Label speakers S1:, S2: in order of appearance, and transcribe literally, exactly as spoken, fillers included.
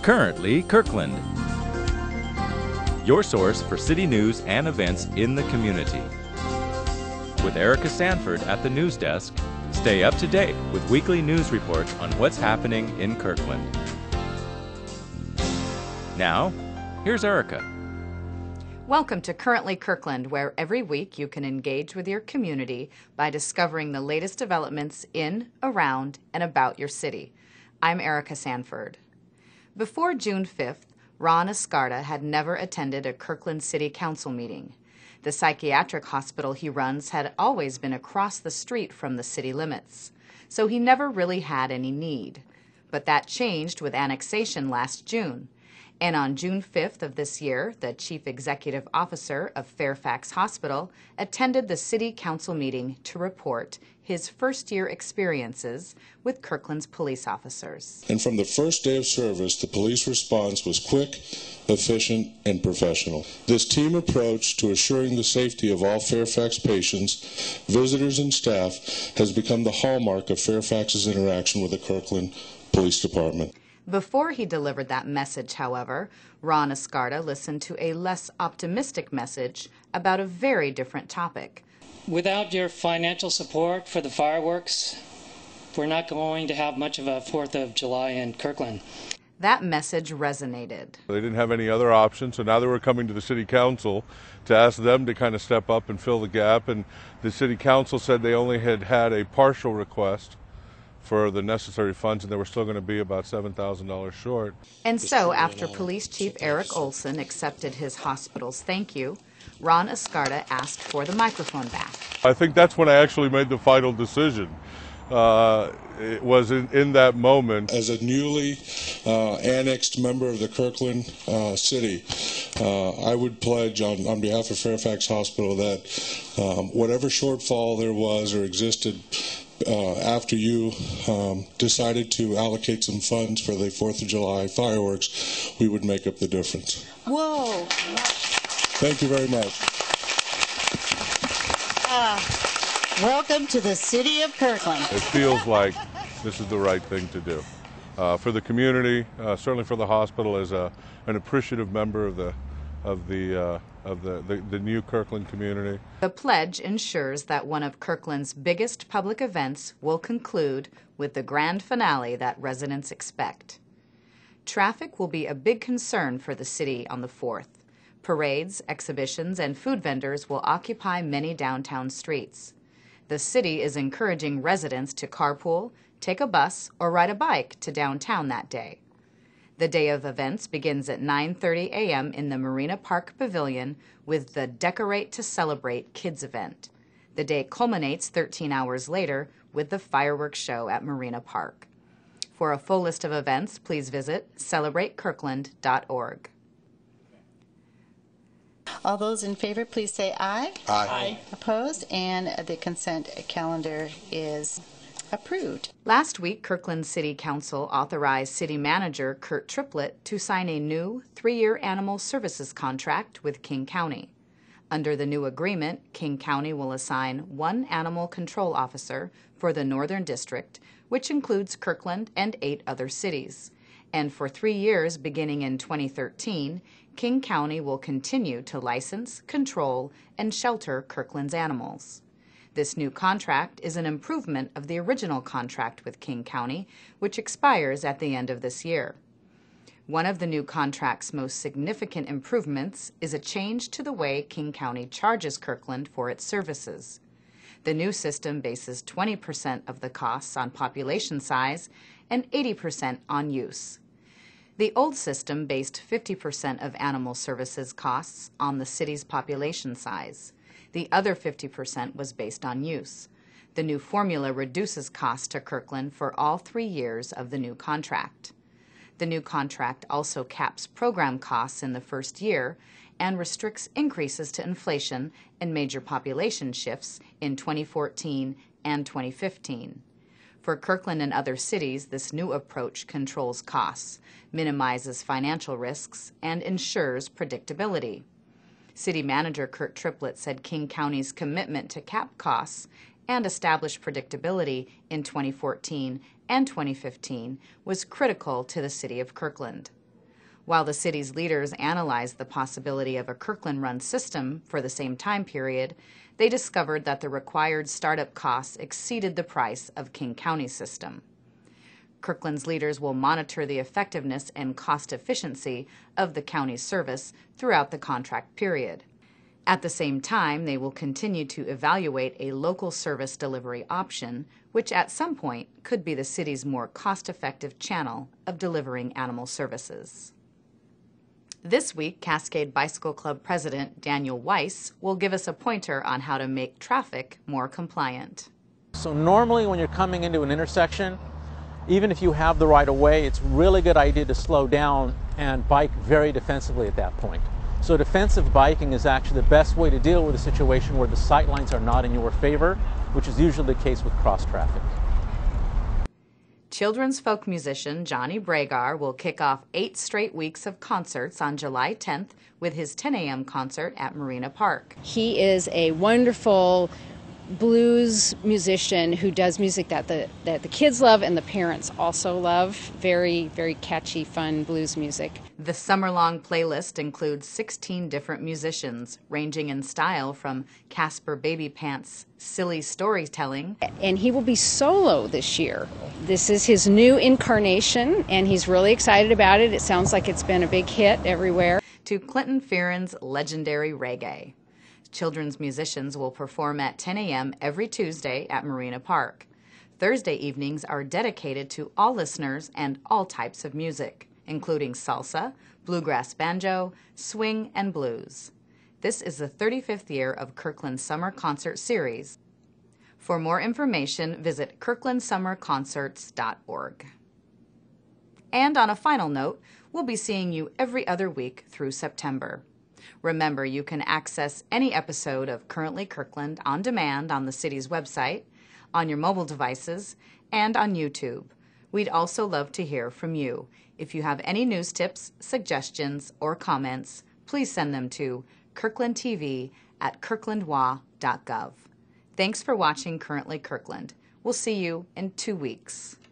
S1: Currently Kirkland, your source for city news and events in the community. With Erica Sanford at the news desk, stay up to date with weekly news reports on what's happening in Kirkland. Now, here's Erica.
S2: Welcome to Currently Kirkland, where every week you can engage with your community by discovering the latest developments in, around, and about your city. I'm Erica Sanford. Before June fifth, Ron Escarda had never attended a Kirkland City Council meeting. The psychiatric hospital he runs had always been across the street from the city limits, so he never really had any need. But that changed with annexation last June. And on June fifth of this year, the Chief Executive Officer of Fairfax Hospital attended the City Council meeting to report his first-year experiences with Kirkland's police officers.
S3: And from the first day of service, the police response was quick, efficient, and professional. This team approach to assuring the safety of all Fairfax patients, visitors, and staff has become the hallmark of Fairfax's interaction with the Kirkland Police Department.
S2: Before he delivered that message, however, Ron Escarda listened to a less optimistic message about a very different topic.
S4: Without your financial support for the fireworks, we're not going to have much of a fourth of July in Kirkland.
S2: That message resonated.
S5: They didn't have any other options, so now they were coming to the City Council to ask them to kind of step up and fill the gap, and the City Council said they only had had a partial request for the necessary funds, and they were still going to be about seven thousand dollars short.
S2: And so, after Police Chief Eric Olson accepted his hospital's thank you, Ron Escarda asked for the microphone back.
S5: I think that's when I actually made the final decision. Uh, it was in, in that moment.
S3: As a newly uh, annexed member of the Kirkland uh, City, uh, I would pledge on, on behalf of Fairfax Hospital that um, whatever shortfall there was or existed Uh, after you um, decided to allocate some funds for the fourth of July fireworks, we would make up the difference.
S6: Whoa.
S3: Thank you very much.
S6: Uh, welcome to the city of Kirkland.
S5: It feels like this is the right thing to do. Uh, for the community, uh, certainly for the hospital, as a, an appreciative member of the of the uh, of the, the, the new Kirkland community.
S2: The pledge ensures that one of Kirkland's biggest public events will conclude with the grand finale that residents expect. Traffic will be a big concern for the city on the fourth. Parades, exhibitions, and food vendors will occupy many downtown streets. The city is encouraging residents to carpool, take a bus, or ride a bike to downtown that day. The day of events begins at nine thirty a m in the Marina Park Pavilion with the Decorate to Celebrate Kids event. The day culminates thirteen hours later with the fireworks show at Marina Park. For a full list of events, please visit celebrate kirkland dot org.
S6: All those in favor, please say aye.
S3: Aye.
S6: Aye. Opposed? And the consent calendar is approved.
S2: Last week, Kirkland City Council authorized City Manager Kurt Triplett to sign a new three-year animal services contract with King County. Under the new agreement, King County will assign one animal control officer for the Northern District, which includes Kirkland and eight other cities. And for three years, beginning in twenty thirteen, King County will continue to license, control, and shelter Kirkland's animals. This new contract is an improvement of the original contract with King County, which expires at the end of this year. One of the new contract's most significant improvements is a change to the way King County charges Kirkland for its services. The new system bases twenty percent of the costs on population size and eighty percent on use. The old system based fifty percent of animal services costs on the city's population size. The other fifty percent was based on use. The new formula reduces costs to Kirkland for all three years of the new contract. The new contract also caps program costs in the first year and restricts increases to inflation and major population shifts in twenty fourteen and twenty fifteen. For Kirkland and other cities, this new approach controls costs, minimizes financial risks, and ensures predictability. City Manager Kurt Triplett said King County's commitment to cap costs and establish predictability in twenty fourteen and twenty fifteen was critical to the city of Kirkland. While the city's leaders analyzed the possibility of a Kirkland-run system for the same time period, they discovered that the required startup costs exceeded the price of King County's system. Kirkland's leaders will monitor the effectiveness and cost efficiency of the county's service throughout the contract period. At the same time, they will continue to evaluate a local service delivery option, which at some point could be the city's more cost-effective channel of delivering animal services. This week, Cascade Bicycle Club President Daniel Weiss will give us a pointer on how to make traffic more compliant.
S7: So normally when you're coming into an intersection, even if you have the right of way, it's a really good idea to slow down and bike very defensively at that point. So defensive biking is actually the best way to deal with a situation where the sight lines are not in your favor, which is usually the case with cross traffic.
S2: Children's folk musician Johnny Bragar will kick off eight straight weeks of concerts on July tenth with his ten a m concert at Marina Park.
S8: He is a wonderful blues musician who does music that the that the kids love and the parents also love. Very, very catchy, fun blues music.
S2: The summer-long playlist includes sixteen different musicians, ranging in style from Casper Babypants' silly storytelling.
S8: And he will be solo this year. This is his new incarnation, and he's really excited about it. It sounds like it's been a big hit everywhere.
S2: To Clinton Fearon's legendary reggae. Children's musicians will perform at ten a m every Tuesday at Marina Park. Thursday evenings are dedicated to all listeners and all types of music, including salsa, bluegrass banjo, swing, and blues. This is the thirty-fifth year of Kirkland's Summer Concert Series. For more information, visit kirkland summer concerts dot org. And on a final note, we'll be seeing you every other week through September. Remember, you can access any episode of Currently Kirkland on demand on the city's website, on your mobile devices, and on YouTube. We'd also love to hear from you. If you have any news tips, suggestions, or comments, please send them to kirkland t v at kirkland w a dot gov. Thanks for watching Currently Kirkland. We'll see you in two weeks.